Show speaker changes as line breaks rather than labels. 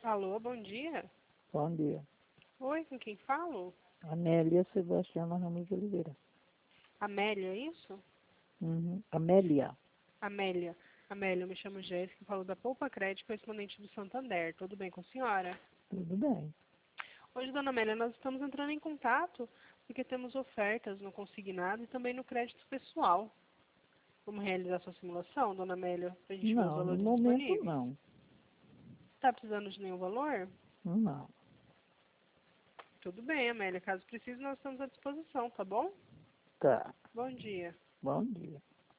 Alô, bom dia.
Bom dia.
Oi, com quem falo?
Amélia Sebastiana Ramos de Oliveira.
Amélia, é isso?
Amélia.
Amélia. Amélia, eu me chamo Jéssica, falo da Poupa Crédito, correspondente do Santander. Tudo bem com a senhora?
Tudo bem.
Hoje, dona Amélia, nós estamos entrando em contato porque temos ofertas no consignado e também no crédito pessoal. Vamos realizar sua simulação, dona Amélia, para a gente ver os
Não, no
valores
momento
disponíveis?
não.
Está precisando de nenhum valor?
Não.
Tudo bem, Amélia. Caso precise, nós estamos à disposição, tá bom?
Tá.
Bom dia.
Bom dia.